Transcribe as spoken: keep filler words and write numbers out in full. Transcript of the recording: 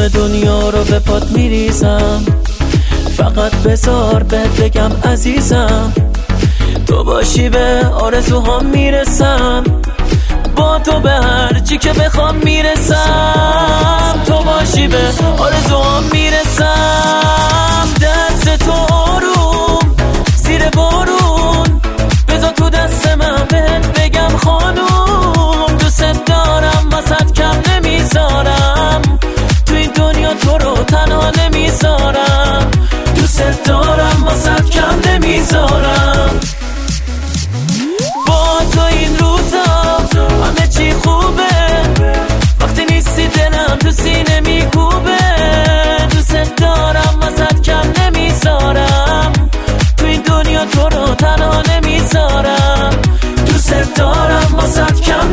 تمام دنیا رو به پات میریزم، فقط بذار بهت بگم عزیزم، تو باشی به آرزوهام میرسم، با تو به هر چی که بخوام میرسم، تو باشی به آرزوهام میرسم. دست تو آروم زیر بارون بذار تو دست من، بهت بگم خانوم دوست دارم، واسط کم نمیذارم، تو این دنیا تو رو تنها نمیذارم، دوست دارم واسط کم نمیذارم. با تو این روزا همه چی خوبه، وقتی نیستی دلم تو سینه میکوبه، دوست دارم واسط کم نمیذارم، تو این دنیا تو رو تنها نمیذارم، دوست دارم واسط کم